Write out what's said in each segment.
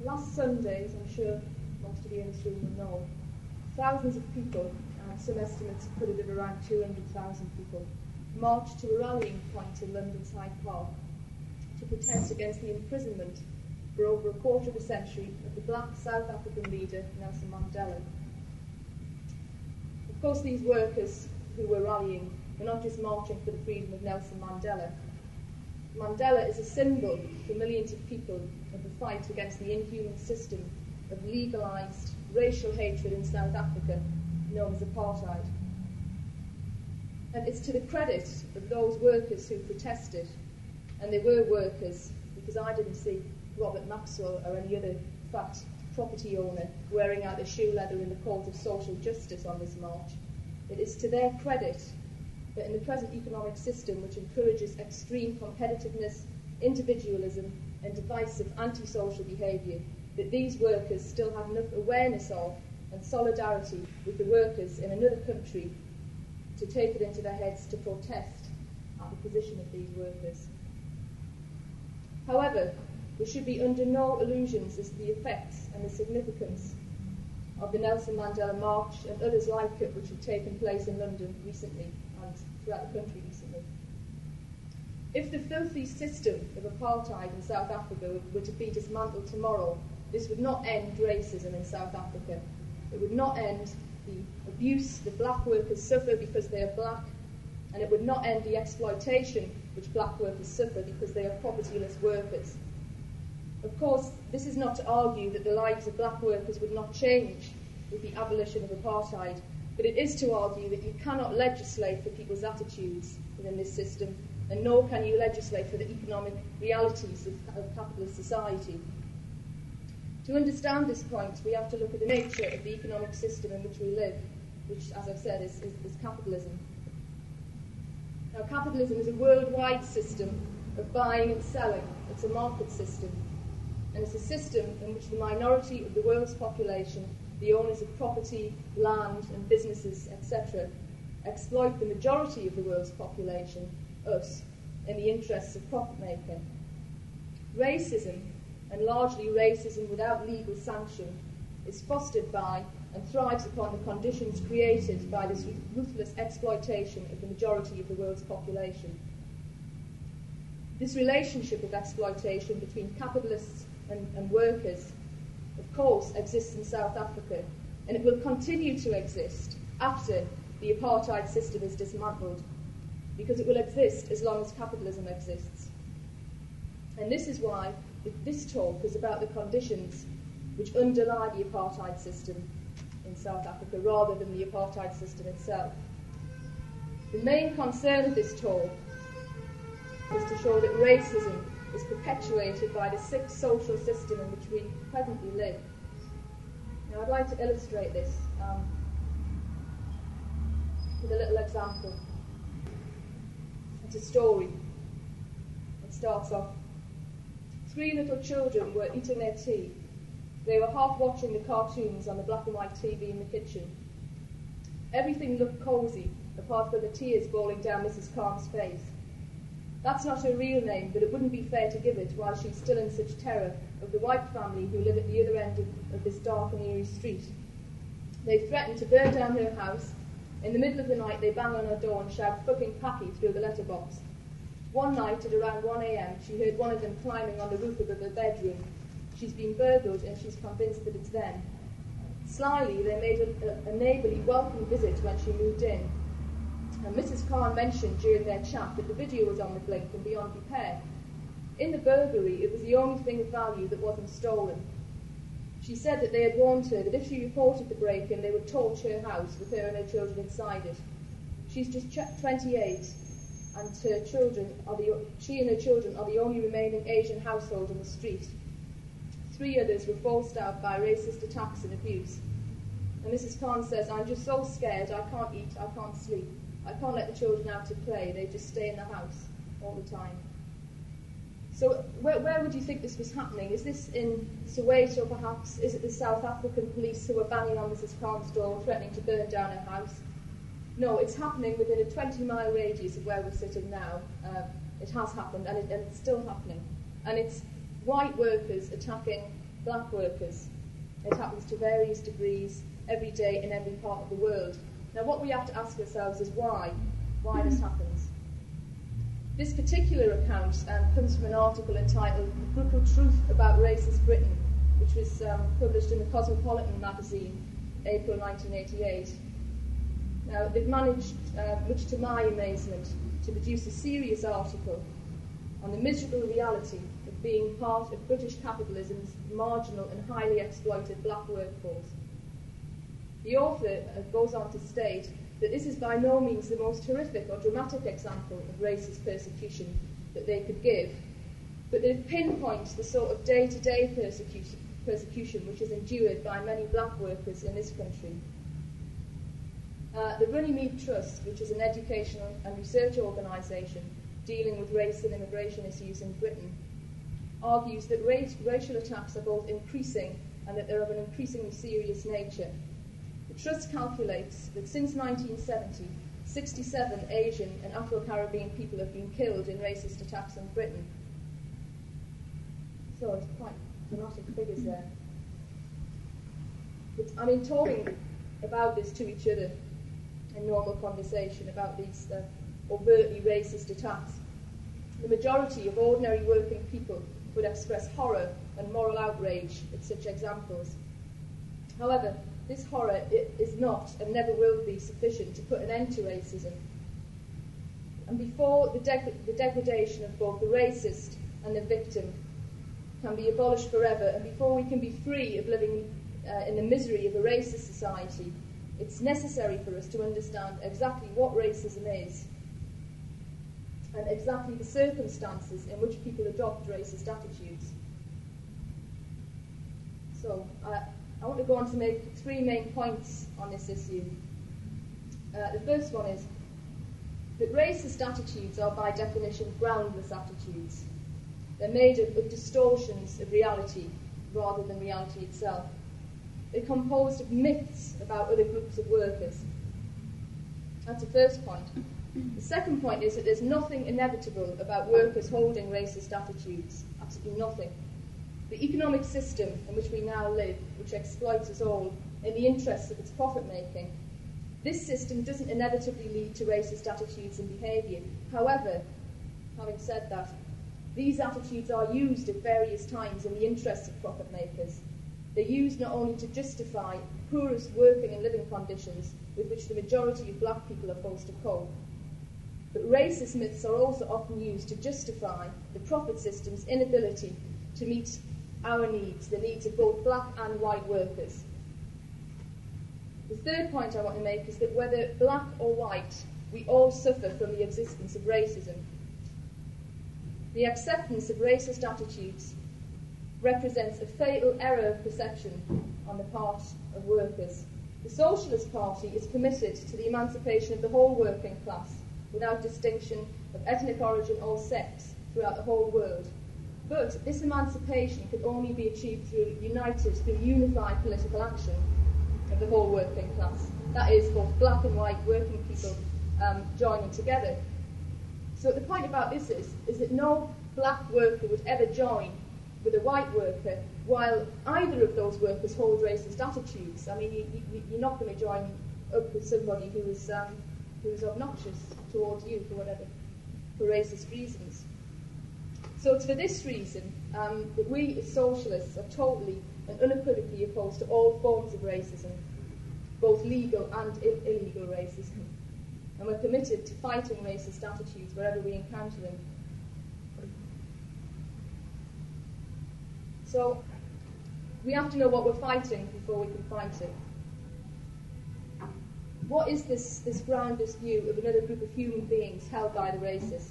Last Sunday, as I'm sure most of you in this room will know, thousands of people, and some estimates have put it at around 200,000 people, marched to a rallying point in London's Hyde Park to protest against the imprisonment for over a quarter of a century of the black South African leader Nelson Mandela. Of course, these workers who were rallying were not just marching for the freedom of Nelson Mandela. Mandela is a symbol for millions of people of the fight against the inhuman system of legalised racial hatred in South Africa known as apartheid. And it's to the credit of those workers who protested, and they were workers, because I didn't see Robert Maxwell or any other fat property owner wearing out their shoe leather in the court of social justice on this march. It is to their credit that in the present economic system, which encourages extreme competitiveness, individualism, and divisive antisocial behaviour, that these workers still have enough awareness of and solidarity with the workers in another country to take it into their heads to protest at the position of these workers. However, there should be under no illusions as to the effects and the significance of the Nelson Mandela March and others like it which have taken place in London recently and throughout the country recently. If the filthy system of apartheid in South Africa were to be dismantled tomorrow, this would not end racism in South Africa. It would not end the abuse that black workers suffer because they are black, and it would not end the exploitation which black workers suffer because they are propertyless workers. Of course, this is not to argue that the lives of black workers would not change with the abolition of apartheid, but it is to argue that you cannot legislate for people's attitudes within this system, and nor can you legislate for the economic realities of capitalist society. To understand this point, we have to look at the nature of the economic system in which we live, which, as I've said, is capitalism. Now, capitalism is a worldwide system of buying and selling. It's a market system. And it's a system in which the minority of the world's population, the owners of property, land and businesses, etc., exploit the majority of the world's population, us, in the interests of profit-making. Racism, and largely racism without legal sanction, is fostered by and thrives upon the conditions created by this ruthless exploitation of the majority of the world's population. This relationship of exploitation between capitalists and workers, of course, exists in South Africa, and it will continue to exist after the apartheid system is dismantled, because it will exist as long as capitalism exists. And this is why this talk is about the conditions which underlie the apartheid system in South Africa rather than the apartheid system itself. The main concern of this talk is to show that racism is perpetuated by the sick social system in which we presently live. Now, I'd like to illustrate this with a little example. It's a story. It starts off: 3 little children were eating their tea. They were half watching the cartoons on the black and white TV in the kitchen. Everything looked cosy, apart from the tears rolling down Mrs. Khan's face. That's not her real name, but it wouldn't be fair to give it while she's still in such terror of the white family who live at the other end of this dark and eerie street. They threaten to burn down her house. In the middle of the night, they bang on her door and shout "fucking Packy" through the letterbox. One night at around 1 a.m, she heard one of them climbing on the roof of her bedroom. She's been burgled and she's convinced that it's them. Slyly, they made a neighbourly welcome visit when she moved in. And Mrs. Khan mentioned during their chat that the video was on the blink and beyond repair. In the burglary, it was the only thing of value that wasn't stolen. She said that they had warned her that if she reported the break-in, they would torch her house with her and her children inside it. She's just 28, and she and her children are the only remaining Asian household in the street. 3 others were forced out by racist attacks and abuse. And Mrs. Khan says, "I'm just so scared, I can't eat, I can't sleep. I can't let the children out to play, they just stay in the house all the time." So where would you think this was happening? Is this in Soweto perhaps? Is it the South African police who are banging on Mrs. Khan's door, threatening to burn down her house? No, it's happening within a 20-mile radius of where we're sitting now. It has happened, and it's still happening. And it's white workers attacking black workers. It happens to various degrees every day in every part of the world. Now what we have to ask ourselves is why this happens. This particular account comes from an article entitled The Brutal Truth About Racist Britain, which was published in the Cosmopolitan magazine, April 1988. Now, they've managed, much to my amazement, to produce a serious article on the miserable reality of being part of British capitalism's marginal and highly exploited black workforce. The author goes on to state that this is by no means the most horrific or dramatic example of racist persecution that they could give, but they pinpoint the sort of day-to-day persecution which is endured by many black workers in this country. The Runnymede Trust, which is an educational and research organisation dealing with race and immigration issues in Britain, argues that racial attacks are both increasing and that they're of an increasingly serious nature. The Trust calculates that since 1970, 67 Asian and Afro-Caribbean people have been killed in racist attacks in Britain. So it's quite dramatic figures there. But, I mean, talking about this to each other in normal conversation about these overtly racist attacks, the majority of ordinary working people would express horror and moral outrage at such examples. However, this horror is not and never will be sufficient to put an end to racism. And before the degradation of both the racist and the victim can be abolished forever, and before we can be free of living in the misery of a racist society, it's necessary for us to understand exactly what racism is and exactly the circumstances in which people adopt racist attitudes. So, I want to go on to make 3 main points on this issue. The first one is that racist attitudes are by definition groundless attitudes. They're made of distortions of reality rather than reality itself. They're composed of myths about other groups of workers. That's the first point. The second point is that there's nothing inevitable about workers holding racist attitudes. Absolutely nothing. The economic system in which we now live, which exploits us all in the interests of its profit-making, this system doesn't inevitably lead to racist attitudes and behaviour. However, having said that, these attitudes are used at various times in the interests of profit-makers. They're used not only to justify poorest working and living conditions with which the majority of black people are forced to cope, but racist myths are also often used to justify the profit system's inability to meet our needs, the needs of both black and white workers. The third point I want to make is that whether black or white, we all suffer from the existence of racism. The acceptance of racist attitudes represents a fatal error of perception on the part of workers. The Socialist Party is committed to the emancipation of the whole working class without distinction of ethnic origin or sex throughout the whole world. But this emancipation could only be achieved through unified political action of the whole working class. That is, both black and white working people joining together. So the point about this is that no black worker would ever join with a white worker while either of those workers hold racist attitudes. I mean, you're not going to join up with somebody who is obnoxious towards you for racist reasons. So it's for this reason that we as socialists are totally and unequivocally opposed to all forms of racism, both legal and illegal racism. And we're committed to fighting racist attitudes wherever we encounter them. So we have to know what we're fighting before we can fight it. What is this groundless view of another group of human beings held by the racist?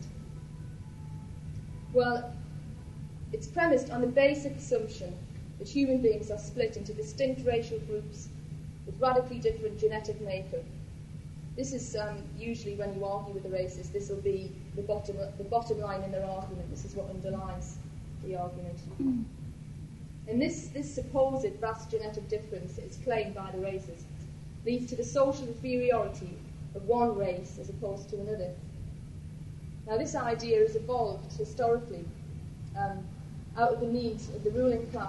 Well, it's premised on the basic assumption that human beings are split into distinct racial groups with radically different genetic makeup. This is usually when you argue with a racist, this will be the bottom line in their argument. This is what underlies the argument. And this supposed vast genetic difference that is claimed by the racist leads to the social inferiority of one race as opposed to another. Now, this idea has evolved historically out of the need of the ruling class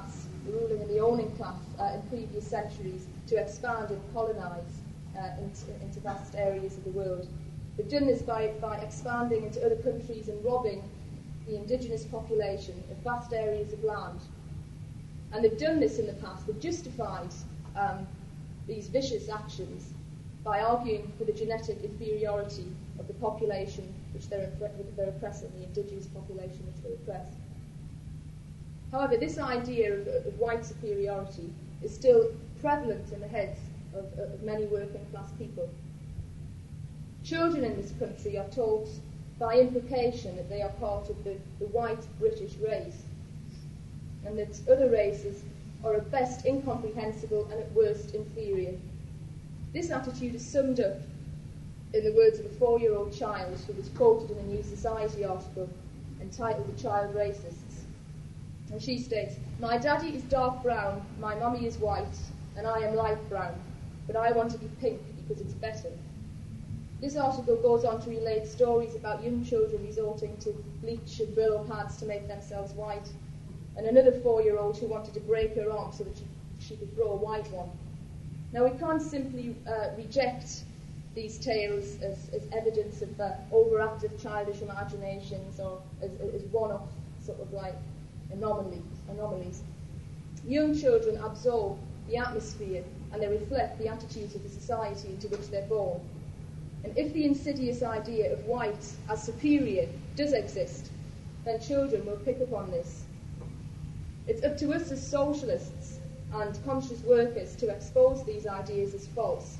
the ruling and the owning class in previous centuries to expand and colonise into vast areas of the world. They've done this by expanding into other countries and robbing the indigenous population of vast areas of land. And they've done this in the past. They've justified these vicious actions by arguing for the genetic inferiority of the population which they're oppressing, the indigenous population which they oppress. However, this idea of white superiority is still prevalent in the heads of many working class people. Children in this country are taught by implication that they are part of the white British race, and that other races are at best incomprehensible and at worst inferior. This attitude is summed up in the words of a 4-year-old child who was quoted in a New Society article entitled "The Child Racists." And she states, "My daddy is dark brown, my mummy is white, and I am light brown, but I want to be pink because it's better." This article goes on to relate stories about young children resorting to bleach and Brillo pads to make themselves white, and another 4-year-old who wanted to break her arm so that she could grow a white one. Now, we can't simply reject these tales as evidence of overactive childish imaginations or as one-off sort of like anomalies. Young children absorb the atmosphere and they reflect the attitudes of the society into which they're born. And if the insidious idea of white as superior does exist, then children will pick up on this. It's up to us as socialists and conscious workers to expose these ideas as false.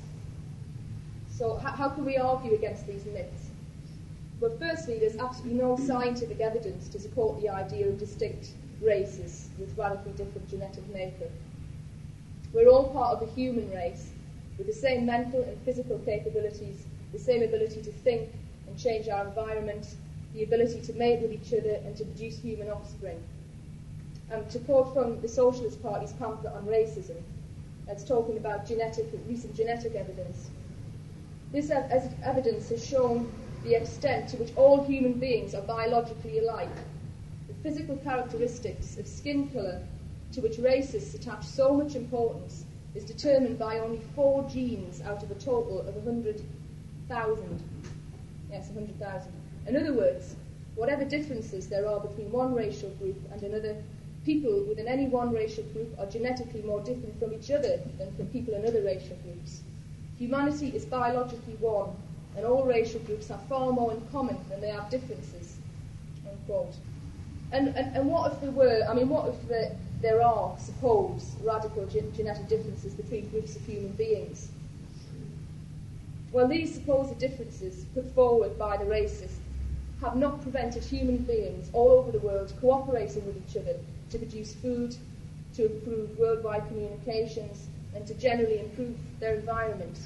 So how can we argue against these myths? Well, firstly, there's absolutely no scientific evidence to support the idea of distinct races with radically different genetic makeup. We're all part of the human race with the same mental and physical capabilities, the same ability to think and change our environment, the ability to mate with each other and to produce human offspring. To quote from the Socialist Party's pamphlet on racism, it's talking about recent genetic evidence. This evidence has shown the extent to which all human beings are biologically alike. The physical characteristics of skin colour to which racists attach so much importance is determined by only 4 genes out of a total of 100,000. Yes, 100,000. In other words, whatever differences there are between one racial group and another, people within any one racial group are genetically more different from each other than from people in other racial groups. Humanity is biologically one, and all racial groups have far more in common than they have differences. Unquote. And what if there are supposed radical genetic differences between groups of human beings? Well, these supposed differences put forward by the racists have not prevented human beings all over the world cooperating with each other to produce food, to improve worldwide communications, and to generally improve their environment.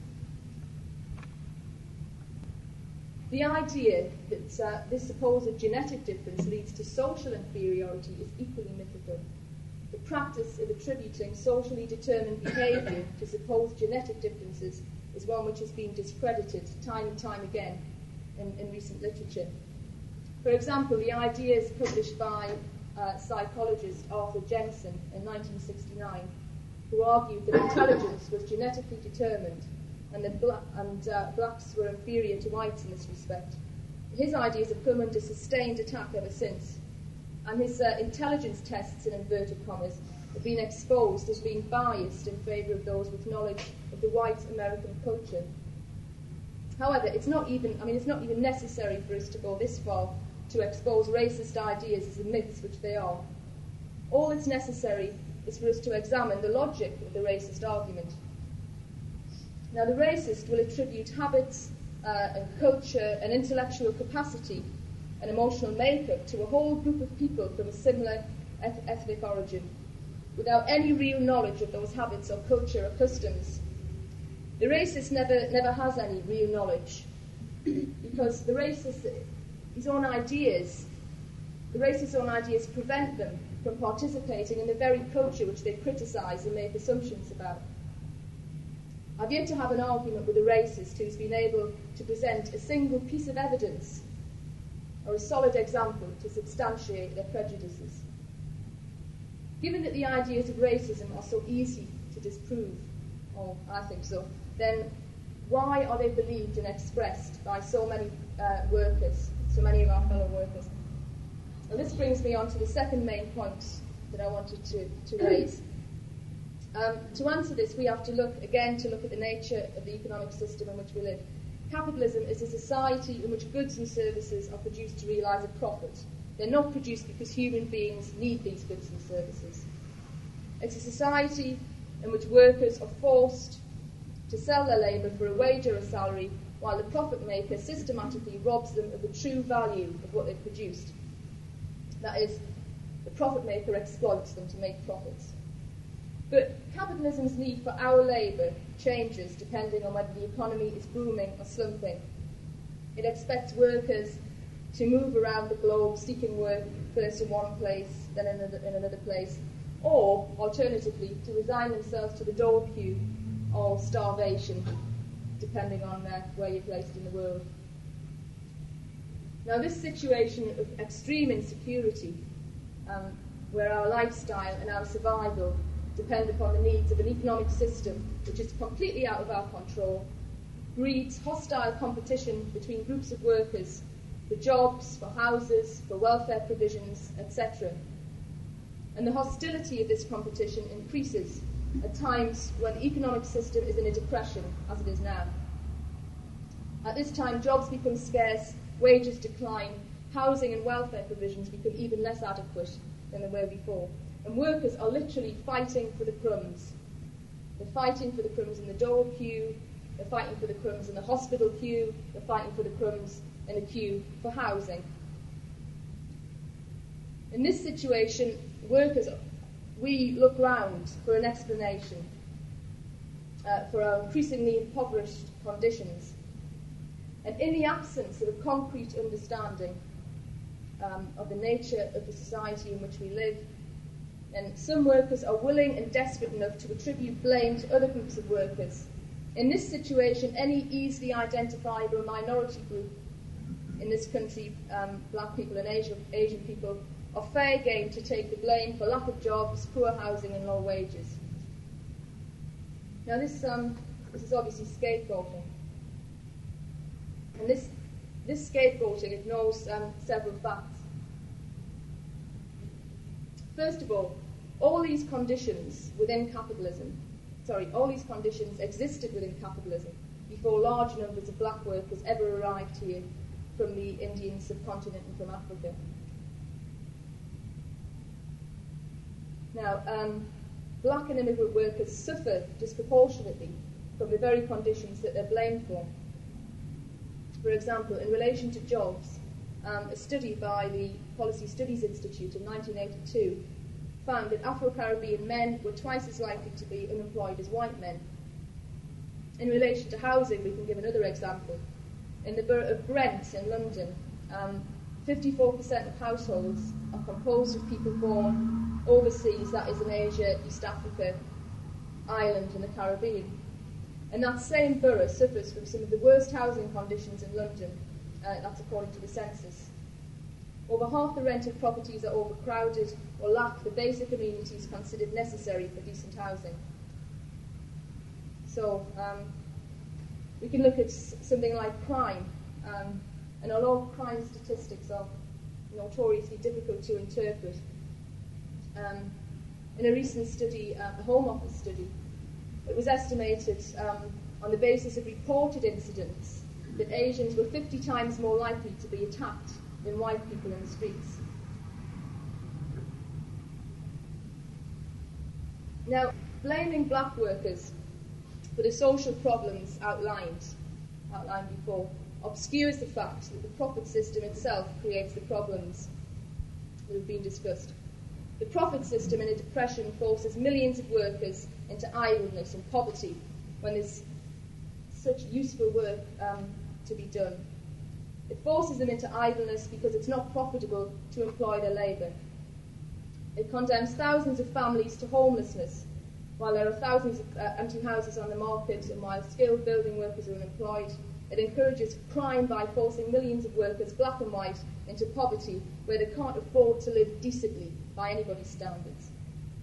The idea that this supposed genetic difference leads to social inferiority is equally mythical. The practice of attributing socially determined behaviour to supposed genetic differences is one which has been discredited time and time again in recent literature. For example, the ideas published by psychologist Arthur Jensen in 1969, who argued that intelligence was genetically determined and that blacks were inferior to whites in this respect. His ideas have come under sustained attack ever since, and his intelligence tests, in inverted commas, have been exposed as being biased in favour of those with knowledge of the white American culture. However, it's not even necessary for us to go this far to expose racist ideas as the myths which they are. All that's necessary is for us to examine the logic of the racist argument. Now, the racist will attribute habits and culture and intellectual capacity and emotional makeup to a whole group of people from a similar ethnic origin, without any real knowledge of those habits or culture or customs. The racist never has any real knowledge, because the racist's own ideas prevent them from participating in the very culture which they criticise and make assumptions about. I've yet to have an argument with a racist who's been able to present a single piece of evidence or a solid example to substantiate their prejudices. Given that the ideas of racism are so easy to disprove, or I think so, then why are they believed and expressed by so many workers, so many of our fellow workers? And this brings me on to the second main point that I wanted to raise. To answer this, we have to look at the nature of the economic system in which we live. Capitalism is a society in which goods and services are produced to realise a profit. They're not produced because human beings need these goods and services. It's a society in which workers are forced to sell their labour for a wage or a salary, while the profit maker systematically robs them of the true value of what they've produced. That is, the profit maker exploits them to make profits. But capitalism's need for our labour changes depending on whether the economy is booming or slumping. It expects workers to move around the globe seeking work, first in one place, then in another place, or, alternatively, to resign themselves to the dole queue or starvation, depending on where you're placed in the world. Now, this situation of extreme insecurity, where our lifestyle and our survival depend upon the needs of an economic system which is completely out of our control, breeds hostile competition between groups of workers for jobs, for houses, for welfare provisions, etc. And the hostility of this competition increases at times when the economic system is in a depression, as it is now. At this time, jobs become scarce, wages decline, housing and welfare provisions become even less adequate than they were before. And workers are literally fighting for the crumbs. They're fighting for the crumbs in the dole queue, they're fighting for the crumbs in the hospital queue, they're fighting for the crumbs in the queue for housing. In this situation, we look round for an explanation for our increasingly impoverished conditions. And in the absence of a concrete understanding of the nature of the society in which we live, and some workers are willing and desperate enough to attribute blame to other groups of workers. In this situation, any easily identifiable minority group in this country, black people and Asian people, are fair game to take the blame for lack of jobs, poor housing and low wages. Now this is obviously scapegoating. And this scapegoating ignores several facts. First of all these conditions existed within capitalism before large numbers of black workers ever arrived here from the Indian subcontinent and from Africa. Now, black and immigrant workers suffer disproportionately from the very conditions that they're blamed for. For example, in relation to jobs, a study by the Policy Studies Institute in 1982 found that Afro-Caribbean men were twice as likely to be unemployed as white men. In relation to housing, we can give another example. In the borough of Brent in London, 54% of households are composed of people born overseas, that is in Asia, East Africa, Ireland and the Caribbean. And that same borough suffers from some of the worst housing conditions in London, that's according to the census. Over half the rented properties are overcrowded or lack the basic amenities considered necessary for decent housing. So we can look at something like crime. And although crime statistics are notoriously difficult to interpret, in a recent study, a Home Office study, it was estimated on the basis of reported incidents that Asians were 50 times more likely to be attacked than white people in the streets. Now, blaming black workers for the social problems outlined before obscures the fact that the profit system itself creates the problems that have been discussed. The profit system in a depression forces millions of workers into idleness and poverty when there's such useful work to be done. It forces them into idleness because it's not profitable to employ their labour. It condemns thousands of families to homelessness, while there are thousands of empty houses on the market and while skilled building workers are unemployed. It encourages crime by forcing millions of workers, black and white, into poverty where they can't afford to live decently by anybody's standards.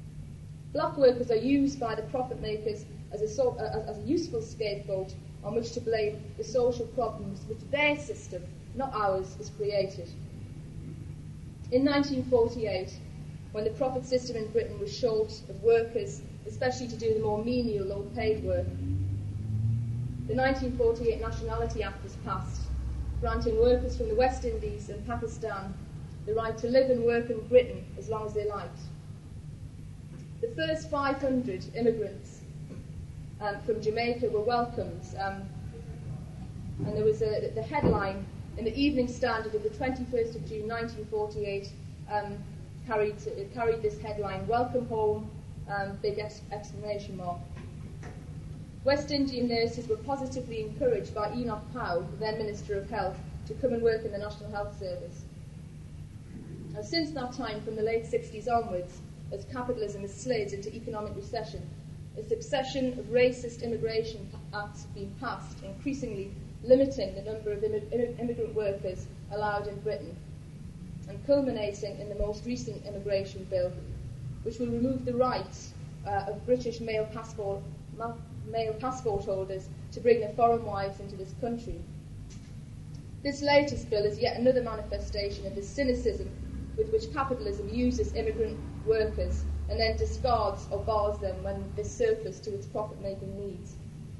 Black workers are used by the profit makers as a useful scapegoat on which to blame the social problems which their system, not ours, has created. In 1948, when the profit system in Britain was short of workers, especially to do the more menial, low-paid work, the 1948 Nationality Act was passed, granting workers from the West Indies and Pakistan the right to live and work in Britain as long as they liked. The first 500 immigrants from Jamaica were welcomed, and there was the headline in the Evening Standard of the 21st of June 1948 carried this headline, "Welcome home," big exclamation mark. West Indian nurses were positively encouraged by Enoch Powell, then Minister of Health, to come and work in the National Health Service. And since that time, from the late 60s onwards, as capitalism has slid into economic recession, a succession of racist immigration acts have been passed, increasingly limiting the number of immigrant workers allowed in Britain, and culminating in the most recent immigration bill, which will remove the right of British male passport holders to bring their foreign wives into this country. This latest bill is yet another manifestation of the cynicism with which capitalism uses immigrant workers and then discards or bars them when they're surplus to its profit-making needs.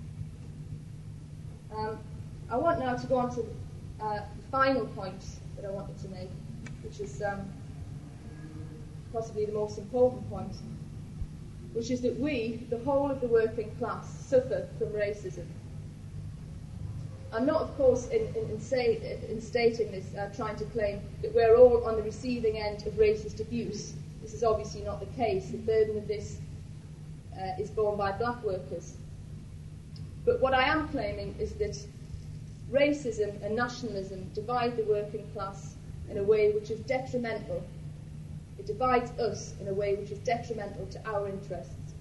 I want now to go on to the final point that I wanted to make, which is possibly the most important point, which is that we, the whole of the working class, suffer from racism. I'm not, of course, in stating this, trying to claim that we're all on the receiving end of racist abuse. This is obviously not the case. The burden of this is borne by black workers. But what I am claiming is that racism and nationalism divide the working class in a way which is detrimental. It divides us in a way which is detrimental to our interests.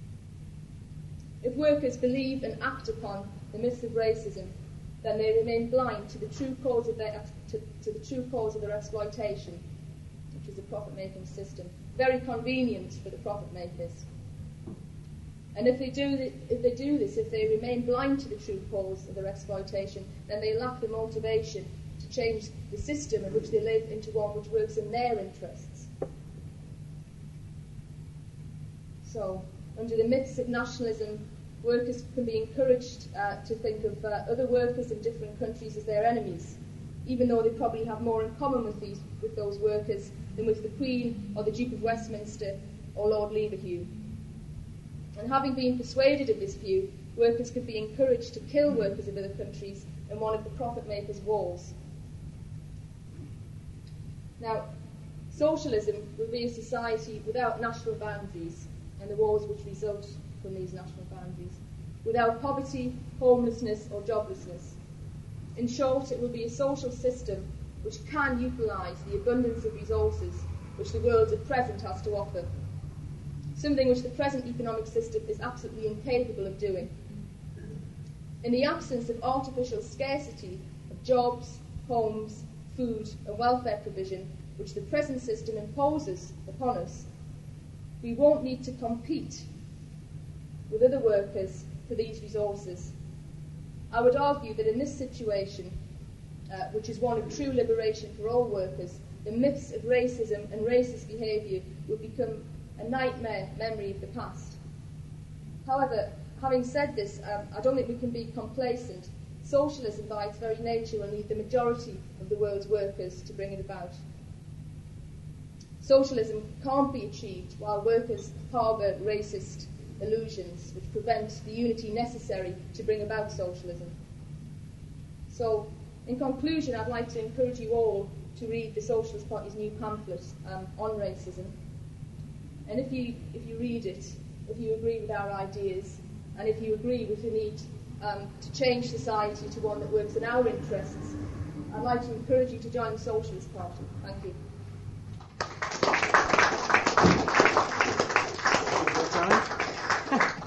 If workers believe and act upon the myths of racism, then they remain blind to the true cause of their exploitation, which is the profit-making system. Very convenient for the profit makers. And if they remain blind to the true cause of their exploitation, then they lack the motivation to change the system in which they live into one which works in their interests. So, under the myths of nationalism, workers can be encouraged to think of other workers in different countries as their enemies, even though they probably have more in common with those workers than with the Queen or the Duke of Westminster or Lord Leverhulme. And having been persuaded of this view, workers could be encouraged to kill workers of other countries in one of the profit makers' wars. Now, socialism will be a society without national boundaries and the wars which result from these national boundaries, without poverty, homelessness or joblessness. In short, it will be a social system which can utilise the abundance of resources which the world at present has to offer, something which the present economic system is absolutely incapable of doing. In the absence of artificial scarcity of jobs, homes, food and welfare provision which the present system imposes upon us, we won't need to compete with other workers for these resources. I would argue that in this situation, which is one of true liberation for all workers, the myths of racism and racist behaviour would become a nightmare memory of the past. However, having said this, I don't think we can be complacent. Socialism, by its very nature, will need the majority of the world's workers to bring it about. Socialism can't be achieved while workers harbour racist illusions which prevent the unity necessary to bring about socialism. So, in conclusion, I'd like to encourage you all to read the Socialist Party's new pamphlet on racism. And if you read it, if you agree with our ideas, and if you agree with the need to change society to one that works in our interests, I'd like to encourage you to join the Socialist Party. Thank you.